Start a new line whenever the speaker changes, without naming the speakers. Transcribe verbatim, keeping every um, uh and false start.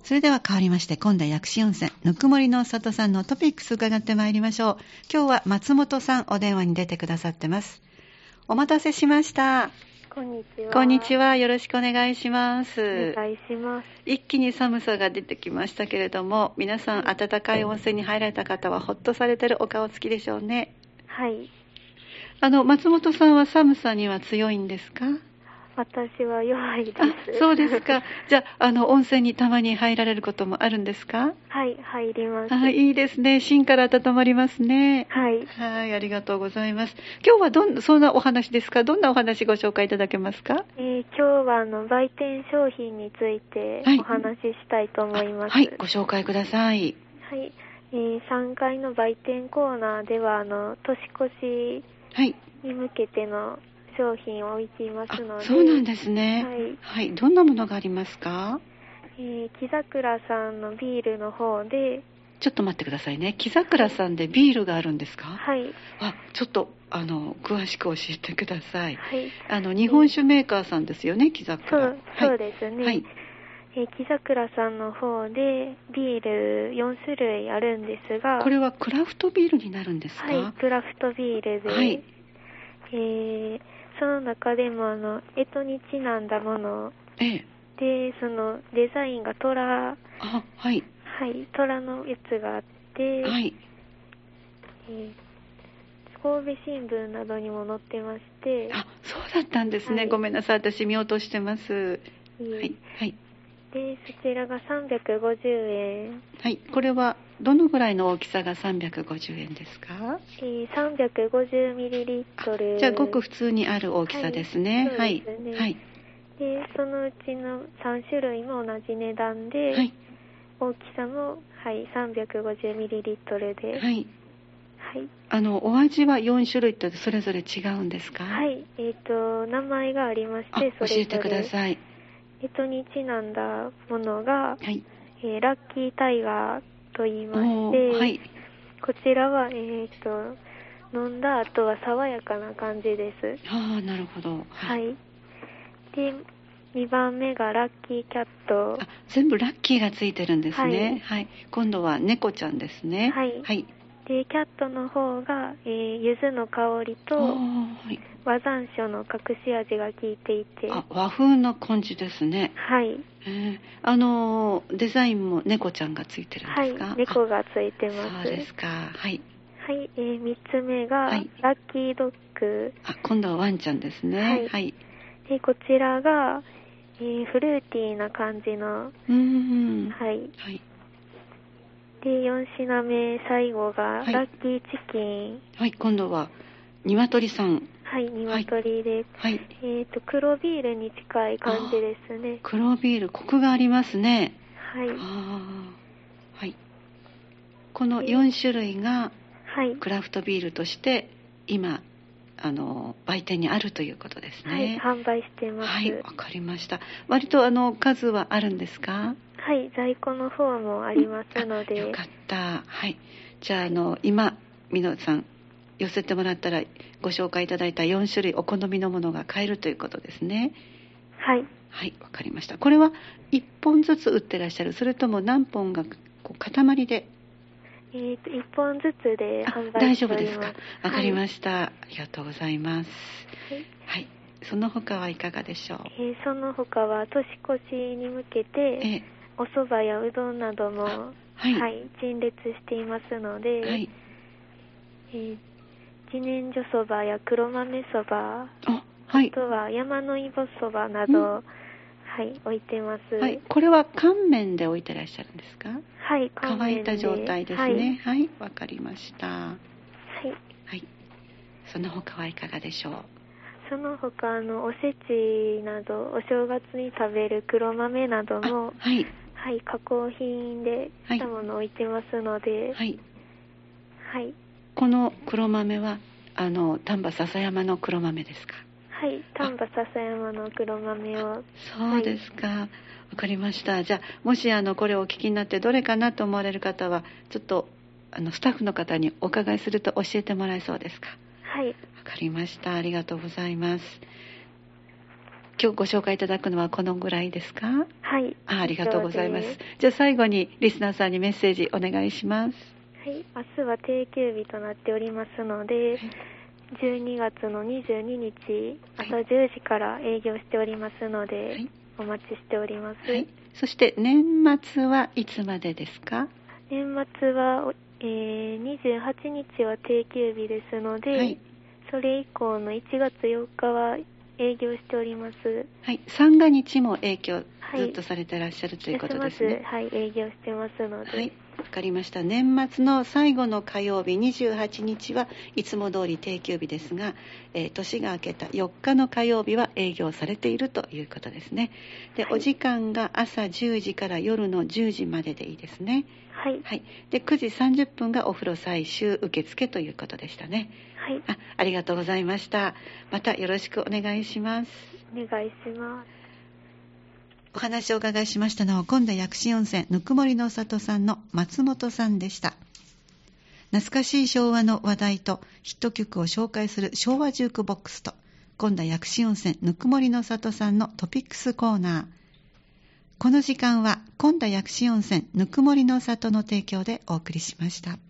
それでは変わりまして、今度は薬師温泉ぬくもりの里さんのトピックス伺ってまいりましょう。今日は松本さんお電話に出てくださってます。お待たせしました。
こんにちは。
こんにちは。よろしくお願いします。
お願いします。
一気に寒さが出てきましたけれども、皆さん暖かい温泉に入られた方はほっとされてるお顔つきでしょうね。
はい。
あの松本さんは寒さには強いんですか？
私は弱いです。
あ、そうですか。じゃあ、あの温泉にたまに入られることもあるんですか？
はい、入ります。
あ、いいですね。芯から温まりますね。
はい。
はい、ありがとうございます。今日はどんそんなお話ですか？どんなお話ご紹介いただけますか？
えー、今日はあの売店商品についてお話ししたいと思います。
はい、はい、ご紹介ください。
はい。えー、さんがいの売店コーナーではあの年越しに向けての商品を置いていますので。
そうなんですね。
はい。
はい。どんなものがありますか？
えー、木桜さんのビールの方で。
ちょっと待ってくださいね。木桜さんでビールがあるんですか？
はい。
あ、ちょっとあの詳しく教えてください。
はい。
あの日本酒メーカーさんですよね、木桜。
そう、そうですね。
はい。
えー、木桜さんの方でビールよん種類あるんですが。
これはクラフトビールになるんですか？
はい、クラフトビールで。はい。えーその中でもあの干支にちなんだもので、ええ、そのデザインが虎、あ、
はい、
はい、虎のやつがあって、はい、えー、神戸新聞などにも載ってまして。
あ、そうだったんですね。はい、ごめんなさい、私見落としてます。
いい、
はい、はい。
でそちらがさんびゃくごじゅうえん。
はい、これはどのぐらいの大きさがさんびゃくごじゅうえんですか？
えー、さんびゃくごじゅうミリリットル。
じゃあごく普通にある大きさですね。はい、そうですね。はい。
でそのうちのさん種類も同じ値段で、はい、大きさも、はい、さんびゃくごじゅうミリリットルで。はい。はい。あ
のお味はよん種類ってそれぞれ違うんですか？
はい。えっと名前がありまして、それぞれ
教えてください。
えっとにちなんだものが、はい、えー、ラッキータイガーと言いまして、はい、こちらは、えー、っと飲んだ後は爽やかな感じです。
ああ、なるほど。
はい。はい、でにばんめがラッキーキャット。
あ、全部ラッキーがついてるんですね。はい。はい、今度は猫ちゃんですね。
はい。はい、でキャットの方が、えー、柚子の香りと、はい、和山椒の隠し味が効いていて。
あ、和風な感じですね。
はい。
えー、あのデザインも猫ちゃんがついてるんですか？
はい、猫がついてます。
そうですか。はい。
はい、えー、みっつめが、はい、ラッキードッグ。
あ、今度はワンちゃんですね。はい。はい、
でこちらが、えー、フルーティーな感じの。
うーん。
はい。はい。でよん品目最後が、はい、ラッキーチキン。はい、
今度は鶏さん。
はい、鶏で、はい、えっと黒ビールに近い感じですね。
黒ビール、コクがありますね。
はい。
あ、はい。このよん種類がクラフトビールとして今あの売店にあるということですね。
はい、販売してます。
はい、わかりました。割とあの数はあるんですか？
はい、在庫の方もありますので。
よかった。はい。じゃあ、あの今皆さん寄せてもらったらご紹介いただいたよん種類お好みのものが買えるということですね。
はい。
はい、わかりました。これはいっぽんずつ売ってらっしゃる、それとも何本がこう塊で？
えーと、いっぽんずつで販売しております。
大丈夫ですか？わかりました、はい。ありがとうございます。はい。はい、その他はいかがでしょう？
えー、その他は年越しに向けて、えー、お蕎麦やうどんなども、はい、はい、陳列していますので、はい、えー、自然薯そばや黒豆そば、あ、はい、あとは山のいぼそばなど、うん、はい、置いてます。
はい、これは乾麺で置いてらっしゃるんですか？
はい、乾麺で
乾いた状態ですね。はい、わ、はい、かりました。はい、はい、その他はいかがでしょう？
その他あのおせちなどお正月に食べる黒豆なども、はい、はい、加工品でしたものを置いてますので、はい、はい、
この黒豆はあの丹波篠山の黒豆ですか？
はい、丹波篠山の黒豆を。
そうですか、はい、わかりました。じゃあもしあのこれをお聞きになってどれかなと思われる方はちょっとあのスタッフの方にお伺いすると教えてもらえそうですか？
はい、わ
かりました。ありがとうございます。 今日ご紹介いただくのはこのぐらいですか？
はい。
あ、ありがとうございます。じゃあ最後にリスナーさんにメッセージお願いします。
はい。明日は定休日となっておりますので、はい、じゅうにがつのにじゅうににち朝じゅうじから営業しておりますので、はい、お待ちしております。はい。
そして年末はいつまでですか？
年末は、えー、にじゅうはちにちは定休日ですので、はい、それ以降のいちがつよっかは営業しております。
はい、三が日も営業ずっとされてらっしゃるということですね。
はい、営業してますので。
はい、わかりました。年末の最後の火曜日にじゅうはちにちはいつも通り定休日ですが、えー、年が明けたよっかの火曜日は営業されているということですね。で、はい、お時間が朝じゅうじから夜のじゅうじまででいいですね。
はい。
はい。で、くじさんじゅっぷんがお風呂最終受付ということでしたね。
はい。
あ、ありがとうございました。またよろしくお願いします。
お願いします。
お話をお伺いしましたのは、今度は薬師温泉ぬくもりの里さんの松本さんでした。懐かしい昭和の話題とヒット曲を紹介する昭和ジュークボックスと、今度は薬師温泉ぬくもりの里さんのトピックスコーナー。この時間は今度は薬師温泉ぬくもりの里の提供でお送りしました。